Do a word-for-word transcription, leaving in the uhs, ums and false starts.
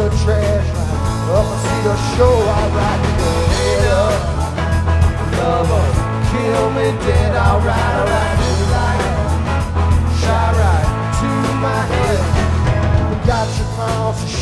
the trash line. Up and see the show, I ride to the head up. Lover, kill me dead, I'll ride